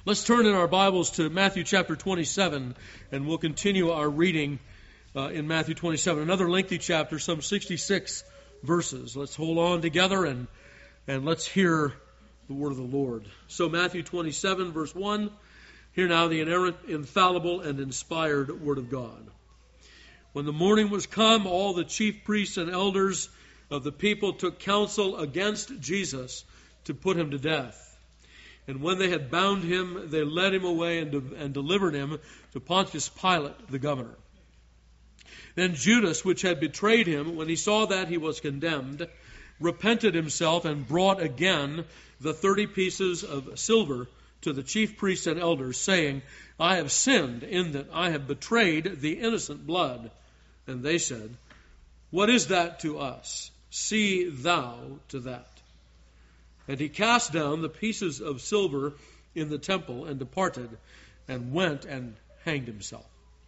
Let's turn in our Bibles to Matthew chapter 27, and we'll continue our reading in Matthew 27. Another lengthy chapter, some 66 verses. Let's hold on together and let's hear the word of the Lord. So Matthew 27, verse 1, hear now the inerrant, infallible, and inspired word of God. When the morning was come, all the chief priests and elders of the people took counsel against Jesus to put him to death. And when they had bound him, they led him away and delivered him to Pontius Pilate, the governor. Then Judas, which had betrayed him, when he saw that he was condemned, repented himself and brought again the 30 pieces of silver to the chief priests and elders, saying, I have sinned in that I have betrayed the innocent blood. And they said, What is that to us? See thou to that. And he cast down the pieces of silver in the temple and departed, and went and hanged himself.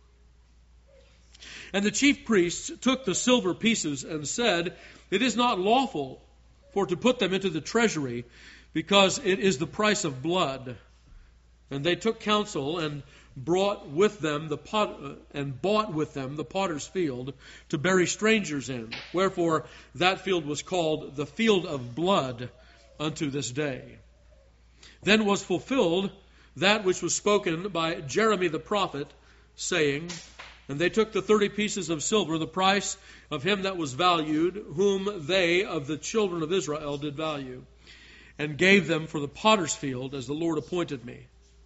And the chief priests took the silver pieces and said, It is not lawful for to put them into the treasury, because it is the price of blood. And they took counsel and bought with them the potter's field to bury strangers in. Wherefore that field was called the field of blood unto this day. Then was fulfilled that which was spoken by Jeremy the prophet, saying, And they took the 30 pieces of silver, the price of him that was valued, whom they of the children of Israel did value, and gave them for the potter's field, as the Lord appointed me.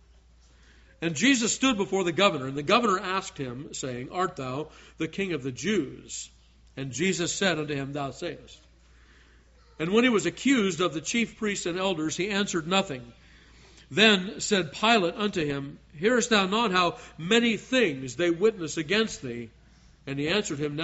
And Jesus stood before the governor, and the governor asked him, saying, Art thou the king of the Jews? And Jesus said unto him, Thou sayest. And when he was accused of the chief priests and elders, he answered nothing. Then said Pilate unto him, Hearest thou not how many things they witness against thee? And he answered him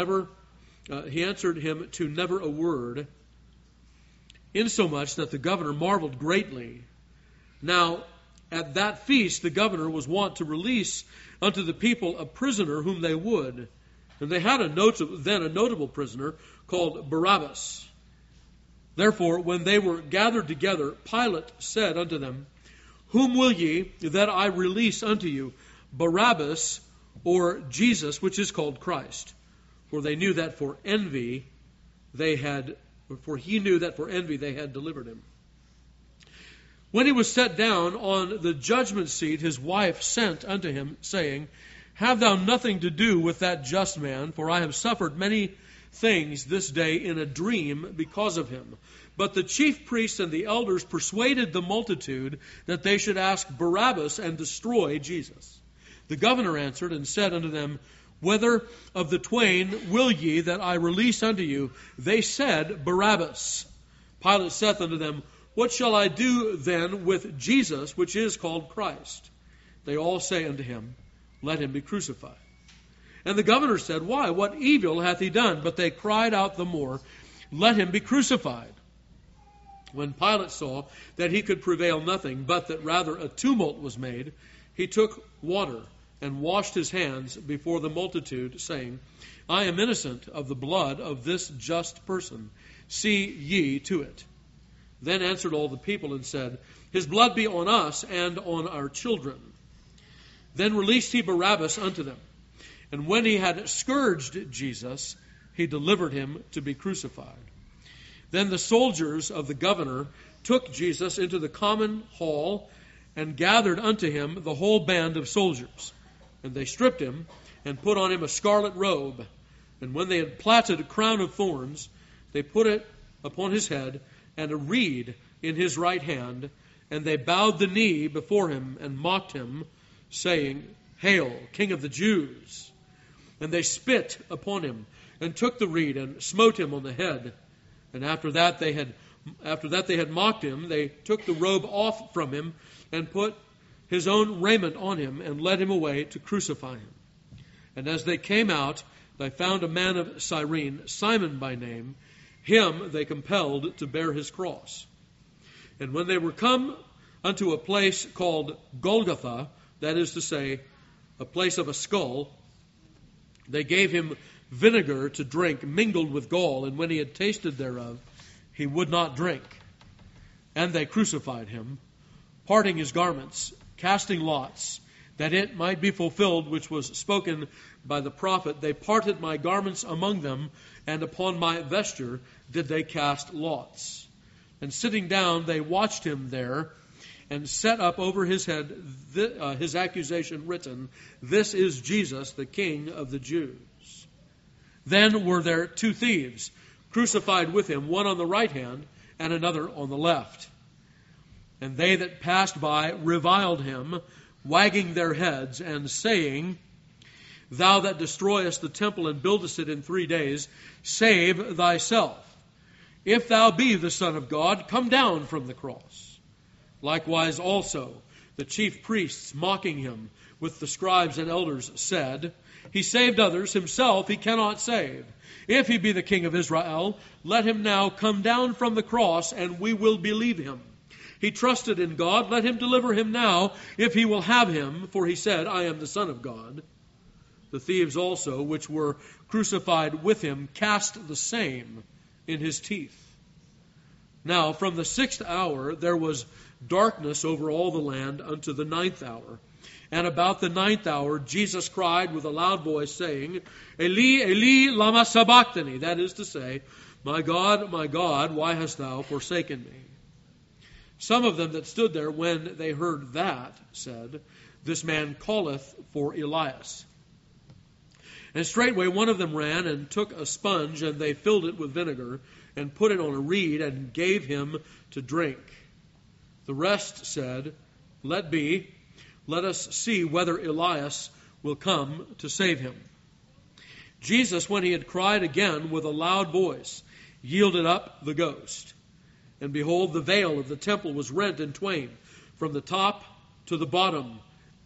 to never a word, insomuch that the governor marveled greatly. Now at that feast the governor was wont to release unto the people a prisoner whom they would. And they had then a notable prisoner called Barabbas. Therefore, when they were gathered together, Pilate said unto them, Whom will ye that I release unto you, Barabbas or Jesus, which is called Christ? For he knew that for envy they had delivered him. When he was set down on the judgment seat, his wife sent unto him, saying, Have thou nothing to do with that just man, for I have suffered many things this day in a dream because of him. But the chief priests and the elders persuaded the multitude that they should ask Barabbas and destroy Jesus. The governor answered and said unto them, Whether of the twain will ye that I release unto you? They said, Barabbas. Pilate saith unto them, What shall I do then with Jesus, which is called Christ? They all say unto him, Let him be crucified. And the governor said, Why? What evil hath he done? But they cried out the more, Let him be crucified. When Pilate saw that he could prevail nothing, but that rather a tumult was made, he took water and washed his hands before the multitude, saying, I am innocent of the blood of this just person. See ye to it. Then answered all the people and said, His blood be on us and on our children. Then released he Barabbas unto them. And when he had scourged Jesus, he delivered him to be crucified. Then the soldiers of the governor took Jesus into the common hall and gathered unto him the whole band of soldiers. And they stripped him and put on him a scarlet robe. And when they had plaited a crown of thorns, they put it upon his head and a reed in his right hand. And they bowed the knee before him and mocked him, saying, Hail, King of the Jews! And they spit upon him and took the reed and smote him on the head. And after that they had mocked him, they took the robe off from him and put his own raiment on him and led him away to crucify him. And as they came out, they found a man of Cyrene, Simon by name. Him they compelled to bear his cross. And when they were come unto a place called Golgotha, that is to say, a place of a skull, they gave him vinegar to drink mingled with gall, and when he had tasted thereof, he would not drink. And they crucified him, parting his garments, casting lots, that it might be fulfilled which was spoken by the prophet, they parted my garments among them, and upon my vesture did they cast lots. And sitting down, they watched him there, and set up over his head his accusation written, This is Jesus, the King of the Jews. Then were there two thieves crucified with him, one on the right hand and another on the left. And they that passed by reviled him, wagging their heads, and saying, Thou that destroyest the temple and buildest it in 3 days, save thyself. If thou be the Son of God, come down from the cross. Likewise also the chief priests, mocking him with the scribes and elders, said, He saved others, himself he cannot save. If he be the King of Israel, let him now come down from the cross, and we will believe him. He trusted in God, let him deliver him now, if he will have him, for he said, I am the Son of God. The thieves also, which were crucified with him, cast the same in his teeth. Now from the 6th hour there was darkness over all the land unto the 9th hour. And about the 9th hour Jesus cried with a loud voice, saying, Eli, Eli, lama sabachthani, that is to say, my God, why hast thou forsaken me? Some of them that stood there when they heard that said, This man calleth for Elias. And straightway one of them ran and took a sponge, and they filled it with vinegar, and put it on a reed, and gave him to drink. The rest said, Let be, let us see whether Elias will come to save him. Jesus, when he had cried again with a loud voice, yielded up the ghost. And behold, the veil of the temple was rent in twain, from the top to the bottom.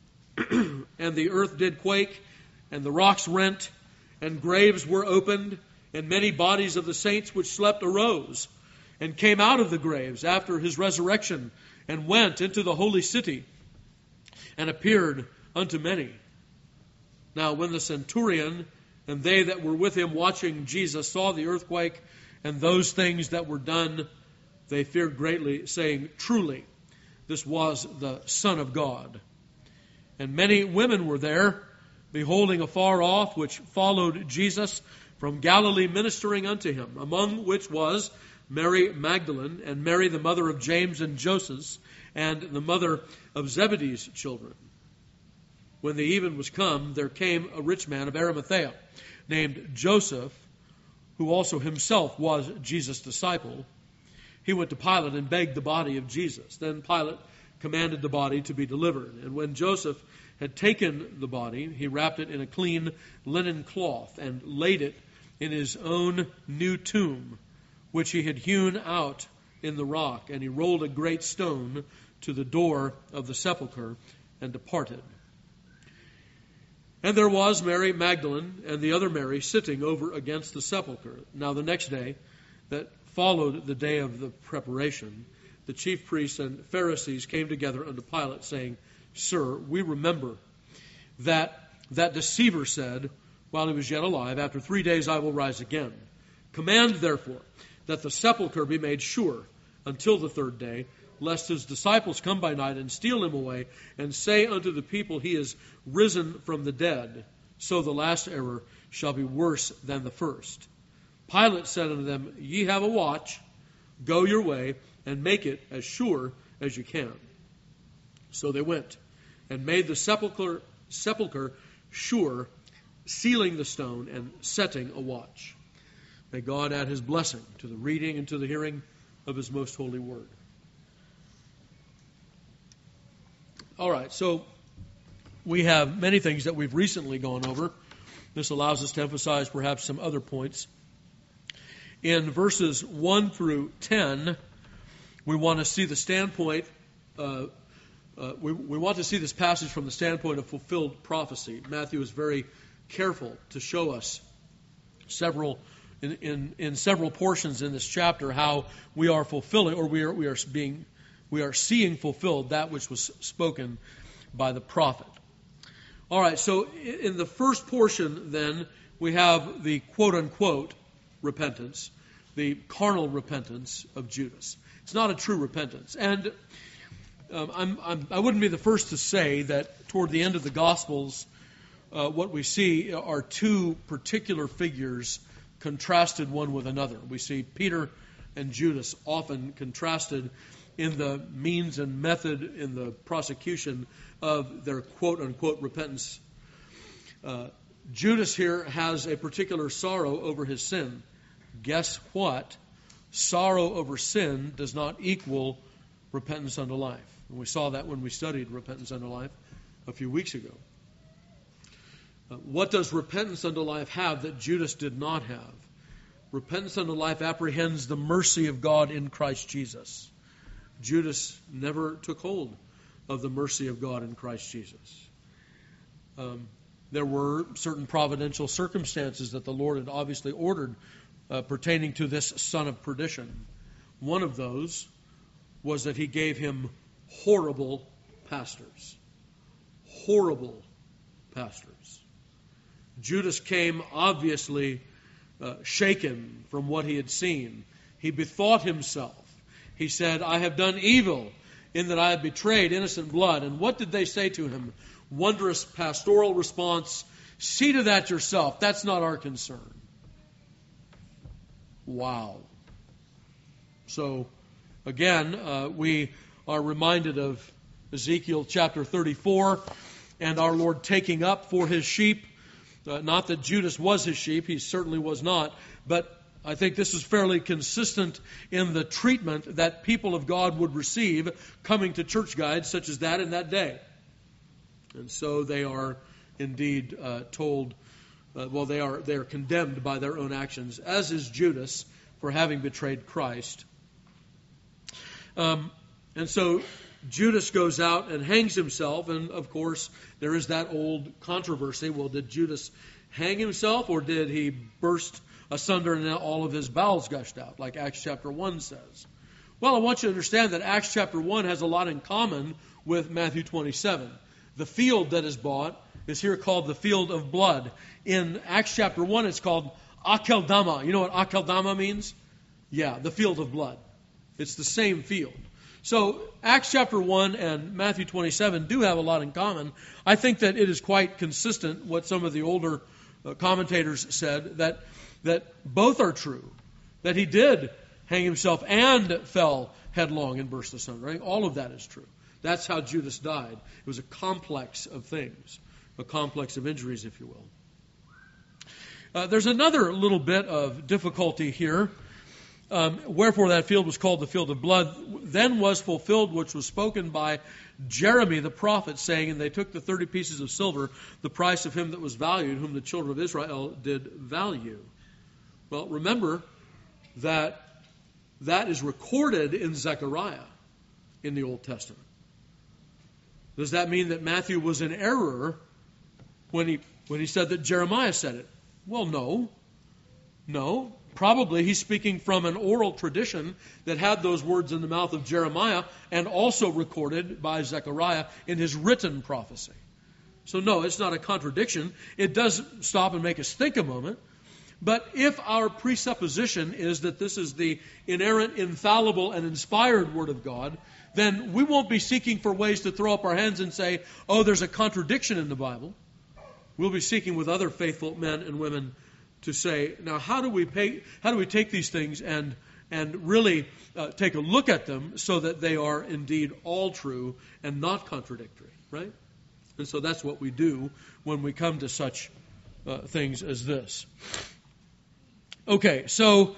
And the earth did quake, and the rocks rent, and graves were opened, and many bodies of the saints which slept arose, and came out of the graves after his resurrection, and went into the holy city, and appeared unto many. Now when the centurion and they that were with him watching Jesus saw the earthquake, and those things that were done, they feared greatly, saying, Truly, this was the Son of God. And many women were there, beholding afar off, which followed Jesus from Galilee, ministering unto him, among which was Mary Magdalene, and Mary the mother of James and Joseph, and the mother of Zebedee's children. When the even was come, there came a rich man of Arimathea, named Joseph, who also himself was Jesus' disciple. He went to Pilate and begged the body of Jesus. Then Pilate commanded the body to be delivered. And when Joseph had taken the body, he wrapped it in a clean linen cloth and laid it in his own new tomb, which he had hewn out in the rock. And he rolled a great stone to the door of the sepulchre and departed. And there was Mary Magdalene and the other Mary sitting over against the sepulchre. Now the next day that followed the day of the preparation, the chief priests and Pharisees came together unto Pilate, saying, Sir, we remember that deceiver said, while he was yet alive, After 3 days I will rise again. Command, therefore, that the sepulchre be made sure until the 3rd day, lest his disciples come by night and steal him away, and say unto the people, He is risen from the dead. So the last error shall be worse than the first. Pilate said unto them, Ye have a watch, go your way, and make it as sure as you can. So they went, and made the sepulchre sure, sealing the stone, and setting a watch. May God add his blessing to the reading and to the hearing of his most holy word. All right, so we have many things that we've recently gone over. This allows us to emphasize perhaps some other points. In verses 1 through 10, we want to see the standpoint. We want to see this passage from the standpoint of fulfilled prophecy. Matthew is very careful to show us in several portions in this chapter how we are fulfilling, or we are seeing fulfilled that which was spoken by the prophet. All right, so in the first portion, then, we have the quote-unquote repentance, the carnal repentance of Judas. It's not a true repentance. And I wouldn't be the first to say that toward the end of the Gospels, what we see are two particular figures contrasted one with another. We see Peter and Judas often contrasted in the means and method in the prosecution of their quote-unquote repentance. Judas here has a particular sorrow over his sin. Guess what? Sorrow over sin does not equal repentance unto life. And we saw that when we studied repentance unto life a few weeks ago. What does repentance unto life have that Judas did not have? Repentance unto life apprehends the mercy of God in Christ Jesus. Judas never took hold of the mercy of God in Christ Jesus. There were certain providential circumstances that the Lord had obviously ordered pertaining to this son of perdition. One of those was that he gave him horrible pastors. Horrible pastors. Judas came obviously shaken from what he had seen. He bethought himself. He said, I have done evil in that I have betrayed innocent blood. And what did they say to him? Wondrous pastoral response, see to that yourself. That's not our concern. Wow. So, again, we are reminded of Ezekiel chapter 34 and our Lord taking up for his sheep. Not that Judas was his sheep, he certainly was not, but I think this is fairly consistent in the treatment that people of God would receive coming to church guides such as that in that day. And so they are indeed told, they are condemned by their own actions, as is Judas for having betrayed Christ. And so Judas goes out and hangs himself, and of course there is that old controversy. Well, did Judas hang himself, or did he burst asunder and all of his bowels gushed out, like Acts chapter 1 says? Well, I want you to understand that Acts chapter 1 has a lot in common with Matthew 27. The field that is bought is here called the field of blood. In Acts chapter 1, it's called Akeldama. You know what Akeldama means? Yeah, the field of blood. It's the same field. So Acts chapter 1 and Matthew 27 do have a lot in common. I think that it is quite consistent what some of the older commentators said, that both are true. That he did hang himself and fell headlong and burst asunder. Right? All of that is true. That's how Judas died. It was a complex of things, a complex of injuries, if you will. There's another little bit of difficulty here. Wherefore that field was called the field of blood. Then was fulfilled which was spoken by Jeremy the prophet, saying, and they took the 30 pieces of silver, the price of him that was valued, whom the children of Israel did value. Well, remember that is recorded in Zechariah in the Old Testament. Does that mean that Matthew was in error when he said that Jeremiah said it? Well, no. Probably he's speaking from an oral tradition that had those words in the mouth of Jeremiah and also recorded by Zechariah in his written prophecy. So no, it's not a contradiction. It does stop and make us think a moment. But if our presupposition is that this is the inerrant, infallible, and inspired Word of God, then we won't be seeking for ways to throw up our hands and say, oh, there's a contradiction in the Bible. We'll be seeking with other faithful men and women to say, now how do we take these things and really take a look at them so that they are indeed all true and not contradictory, right? And so that's what we do when we come to such things as this. Okay, so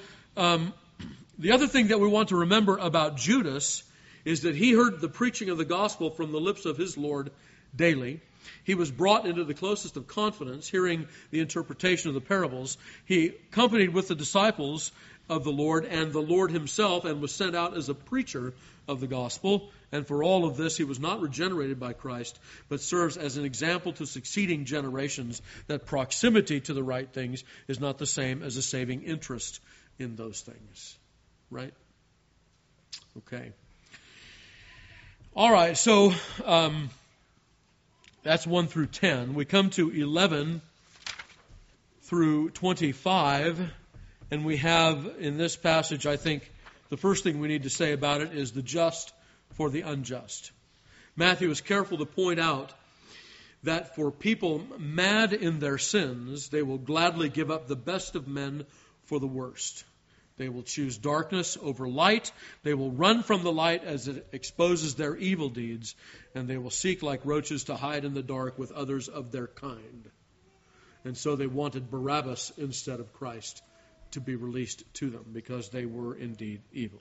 the other thing that we want to remember about Judas is that he heard the preaching of the gospel from the lips of his Lord daily. He was brought into the closest of confidence, hearing the interpretation of the parables. He accompanied with the disciples of the Lord and the Lord himself, and was sent out as a preacher of the gospel. And for all of this, he was not regenerated by Christ, but serves as an example to succeeding generations that proximity to the right things is not the same as a saving interest in those things. Right? Okay. All right, so that's 1 through 10. We come to 11 through 25, and we have in this passage, I think, the first thing we need to say about it is the just for the unjust. Matthew is careful to point out that for people mad in their sins, they will gladly give up the best of men for the worst. They will choose darkness over light. They will run from the light as it exposes their evil deeds, and they will seek like roaches to hide in the dark with others of their kind. And so they wanted Barabbas instead of Christ to be released to them because they were indeed evil.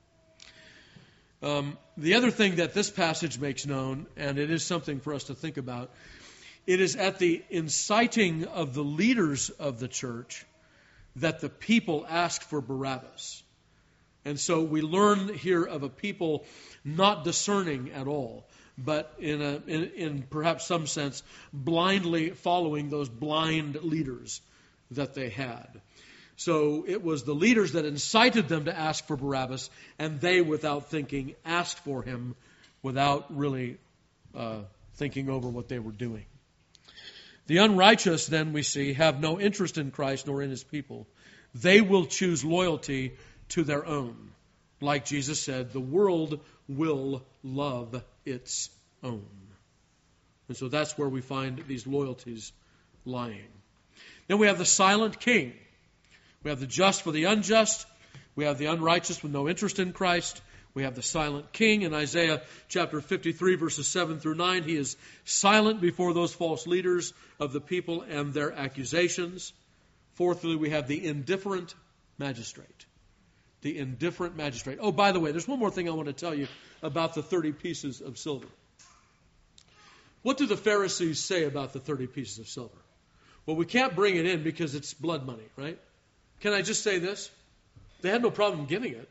The other thing that this passage makes known, and it is something for us to think about, it is at the inciting of the leaders of the church that the people asked for Barabbas. And so we learn here of a people not discerning at all, but in perhaps some sense blindly following those blind leaders that they had. So it was the leaders that incited them to ask for Barabbas, and they, without thinking, asked for him without really thinking over what they were doing. The unrighteous, then, we see, have no interest in Christ nor in his people. They will choose loyalty to their own. Like Jesus said, the world will love its own. And so that's where we find these loyalties lying. Then we have the silent king. We have the just for the unjust. We have the unrighteous with no interest in Christ. We have the silent king. In Isaiah chapter 53, verses 7 through 9, he is silent before those false leaders of the people and their accusations. Fourthly, we have the indifferent magistrate. The indifferent magistrate. Oh, by the way, there's one more thing I want to tell you about the 30 pieces of silver. What do the Pharisees say about the 30 pieces of silver? Well, we can't bring it in because it's blood money, right? Can I just say this? They had no problem giving it.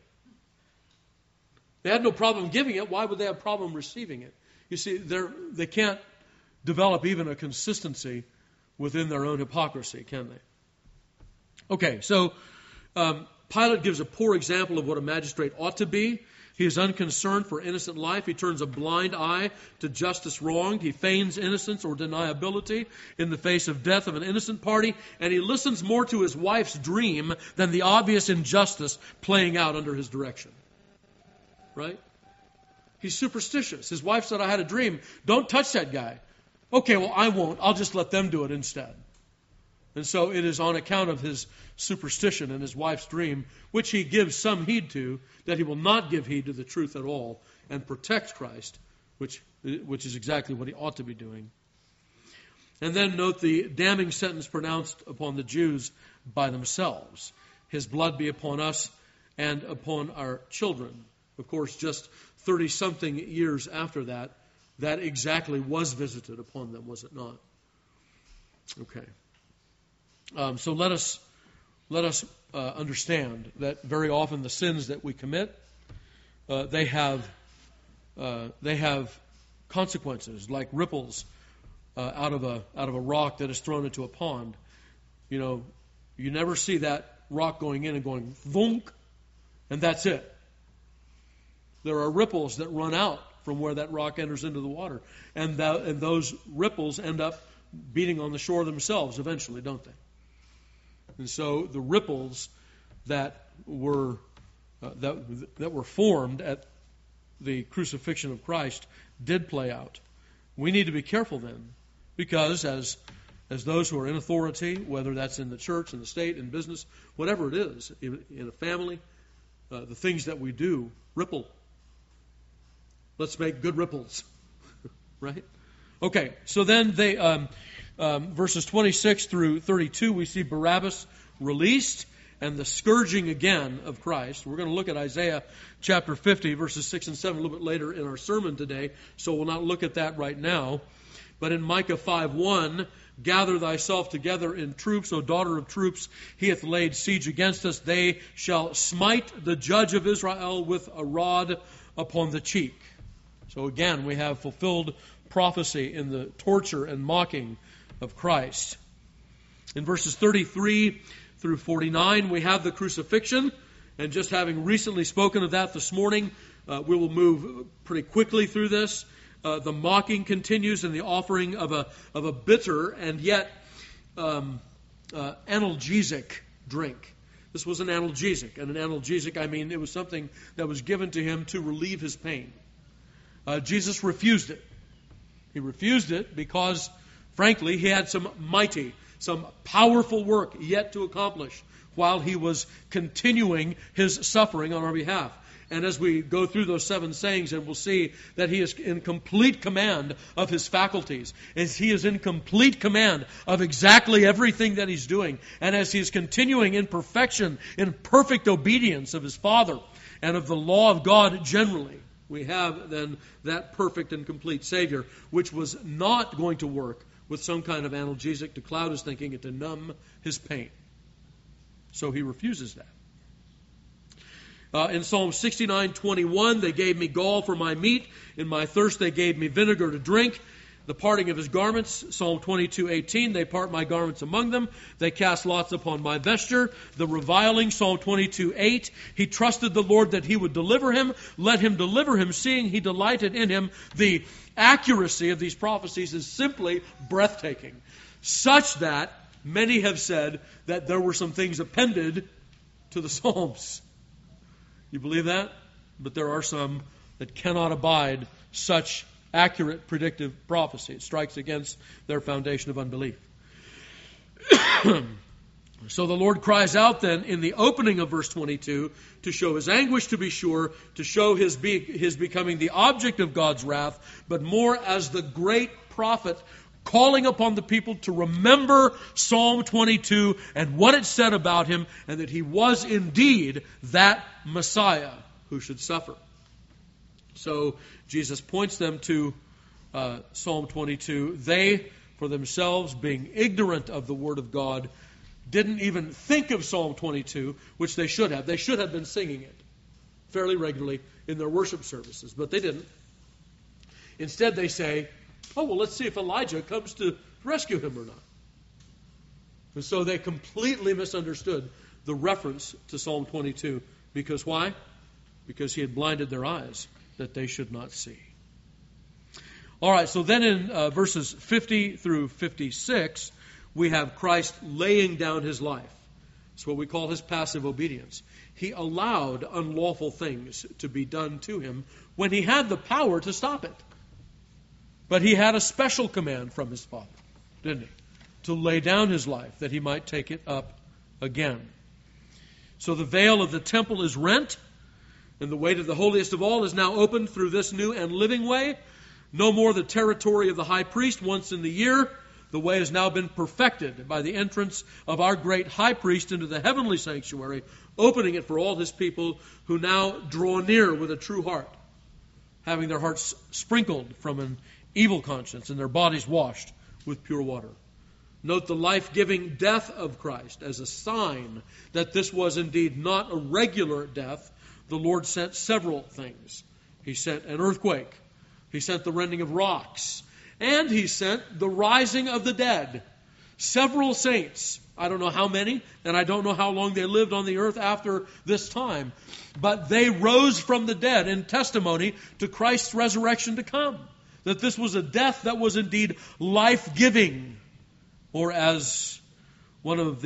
They had no problem giving it. Why would they have a problem receiving it? You see, they can't develop even a consistency within their own hypocrisy, can they? Okay, so Pilate gives a poor example of what a magistrate ought to be. He is unconcerned for innocent life. He turns a blind eye to justice wronged. He feigns innocence or deniability in the face of death of an innocent party. And he listens more to his wife's dream than the obvious injustice playing out under his direction. Right? He's superstitious. His wife said, I had a dream. Don't touch that guy. Okay, well, I won't. I'll just let them do it instead. And so it is on account of his superstition and his wife's dream, which he gives some heed to, that he will not give heed to the truth at all and protect Christ, which is exactly what he ought to be doing. And then note the damning sentence pronounced upon the Jews by themselves. His blood be upon us and upon our children. Of course, just 30-something years after that, that exactly was visited upon them, was it not? Okay. So let us understand that very often the sins that we commit, they have consequences, like ripples out of a rock that is thrown into a pond. You know, you never see that rock going in and going thunk, and that's it. There are ripples that run out from where that rock enters into the water, and those ripples end up beating on the shore themselves eventually, don't they? And so the ripples that were formed at the crucifixion of Christ did play out. We need to be careful then, because as those who are in authority, whether that's in the church, in the state, in business, whatever it is, in a family, the things that we do ripple. Let's make good ripples, right? Okay, so then verses 26 through 32, we see Barabbas released and the scourging again of Christ. We're going to look at Isaiah chapter 50, verses 6 and 7 a little bit later in our sermon today, so we'll not look at that right now. But in Micah 5:1, gather thyself together in troops, O daughter of troops, he hath laid siege against us. They shall smite the judge of Israel with a rod upon the cheek. So again, we have fulfilled prophecy in the torture and mocking of Christ. In verses 33 through 49, we have the crucifixion. And just having recently spoken of that this morning, we will move pretty quickly through this. The mocking continues in the offering of a bitter and yet analgesic drink. This was an analgesic. And an analgesic, I mean, it was something that was given to him to relieve his pain. Jesus refused it. He refused it because, frankly, he had some powerful work yet to accomplish while he was continuing his suffering on our behalf. And as we go through those 7 sayings, and we'll see that he is in complete command of his faculties, as he is in complete command of exactly everything that he's doing, and as he is continuing in perfection, in perfect obedience of his Father and of the law of God generally, we have then that perfect and complete Savior, which was not going to work with some kind of analgesic to cloud his thinking and to numb his pain. So he refuses that. In Psalm 69:21, they gave me gall for my meat. In my thirst they gave me vinegar to drink. The parting of his garments, Psalm 22:18, they part my garments among them. They cast lots upon my vesture. The reviling, Psalm 22:8, he trusted the Lord that he would deliver him. Let him deliver him, seeing he delighted in him. The accuracy of these prophecies is simply breathtaking, such that many have said that there were some things appended to the Psalms. You believe that? But there are some that cannot abide such accurate predictive prophecy. It strikes against their foundation of unbelief. So the Lord cries out then in the opening of verse 22 to show his anguish, to be sure, to show his becoming the object of God's wrath, but more as the great prophet calling upon the people to remember Psalm 22 and what it said about him, and that he was indeed that Messiah who should suffer. So Jesus points them to Psalm 22. They, for themselves, being ignorant of the Word of God, didn't even think of Psalm 22, which they should have. They should have been singing it fairly regularly in their worship services, but they didn't. Instead, they say, oh, well, let's see if Elijah comes to rescue him or not. And so they completely misunderstood the reference to Psalm 22. Because why? Because he had blinded their eyes that they should not see. All right, so then in verses 50 through 56, we have Christ laying down his life. It's what we call his passive obedience. He allowed unlawful things to be done to him when he had the power to stop it. But he had a special command from his Father, didn't he? To lay down his life that he might take it up again. So the veil of the temple is rent, and the way to the holiest of all is now opened through this new and living way. No more the territory of the high priest once in the year. The way has now been perfected by the entrance of our great high priest into the heavenly sanctuary, opening it for all his people who now draw near with a true heart, having their hearts sprinkled from an evil conscience and their bodies washed with pure water. Note the life-giving death of Christ as a sign that this was indeed not a regular death. The Lord sent several things. He sent an earthquake. He sent the rending of rocks. And he sent the rising of the dead. Several saints, I don't know how many, and I don't know how long they lived on the earth after this time, but they rose from the dead in testimony to Christ's resurrection to come. That this was a death that was indeed life-giving. Or as one who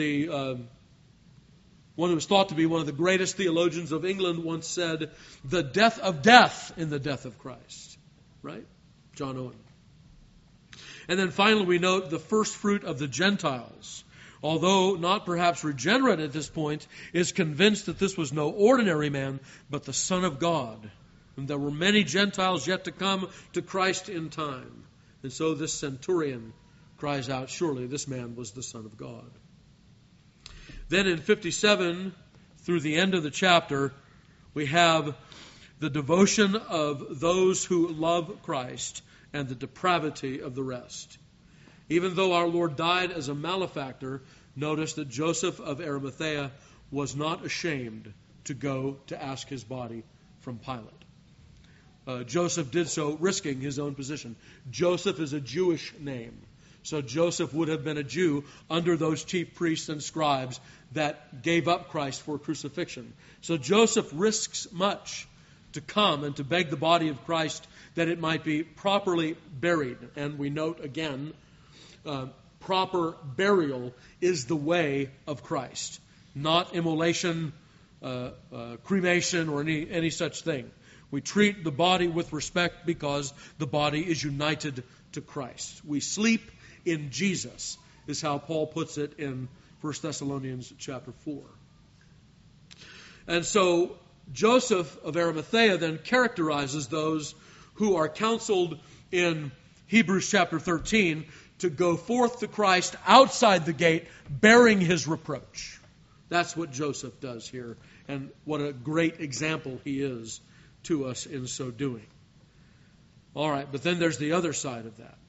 was thought to be one of the greatest theologians of England once said, the death of death in the death of Christ. Right? John Owen. And then finally we note the first fruit of the Gentiles. Although not perhaps regenerate at this point, is convinced that this was no ordinary man, but the Son of God. And there were many Gentiles yet to come to Christ in time. And so this centurion cries out, surely this man was the Son of God. Then in 57, through the end of the chapter, we have the devotion of those who love Christ and the depravity of the rest. Even though our Lord died as a malefactor, notice that Joseph of Arimathea was not ashamed to go to ask his body from Pilate. Joseph did so risking his own position. Joseph is a Jewish name. So Joseph would have been a Jew under those chief priests and scribes that gave up Christ for crucifixion. So Joseph risks much to come and to beg the body of Christ that it might be properly buried. And we note again, proper burial is the way of Christ, not immolation, cremation, or any such thing. We treat the body with respect because the body is united to Christ. We sleep in Jesus, is how Paul puts it in 1 Thessalonians chapter 4. And so Joseph of Arimathea then characterizes those who are counseled in Hebrews chapter 13 to go forth to Christ outside the gate bearing his reproach. That's what Joseph does here, and what a great example he is to us in so doing. All right, but then there's the other side of that.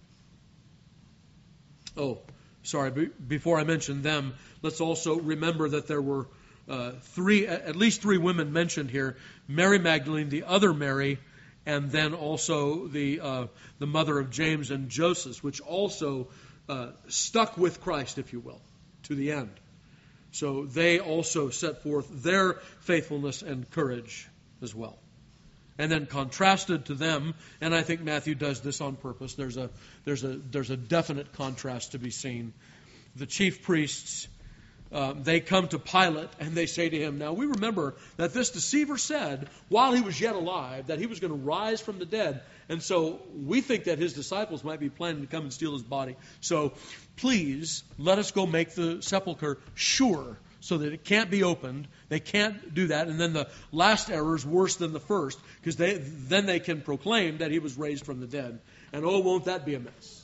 Oh, sorry, before I mention them, let's also remember that there were at least three women mentioned here: Mary Magdalene, the other Mary, and then also the mother of James and Joseph, which also stuck with Christ, if you will, to the end. So they also set forth their faithfulness and courage as well. And then contrasted to them, and I think Matthew does this on purpose, there's a definite contrast to be seen. The chief priests, they come to Pilate and they say to him, now we remember that this deceiver said while he was yet alive that he was going to rise from the dead. And so we think that his disciples might be planning to come and steal his body. So please let us go make the sepulcher sure so that it can't be opened. They can't do that. And then the last error is worse than the first, because then they can proclaim that he was raised from the dead. And oh, won't that be a mess?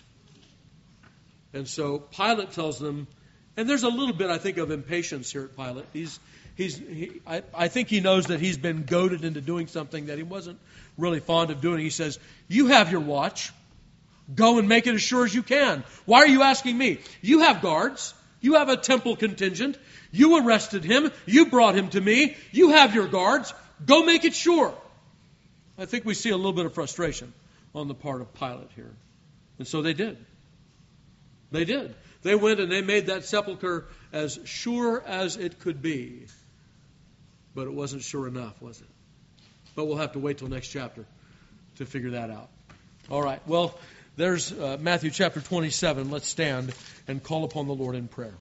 And so Pilate tells them, and there's a little bit, I think, of impatience here at Pilate. I think he knows that he's been goaded into doing something that he wasn't really fond of doing. He says, you have your watch. Go and make it as sure as you can. Why are you asking me? You have guards. You have a temple contingent. You arrested him. You brought him to me. You have your guards. Go make it sure. I think we see a little bit of frustration on the part of Pilate here. And so they did. They did. They went and they made that sepulcher as sure as it could be. But it wasn't sure enough, was it? But we'll have to wait till next chapter to figure that out. All right. Well, there's Matthew chapter 27. Let's stand and call upon the Lord in prayer.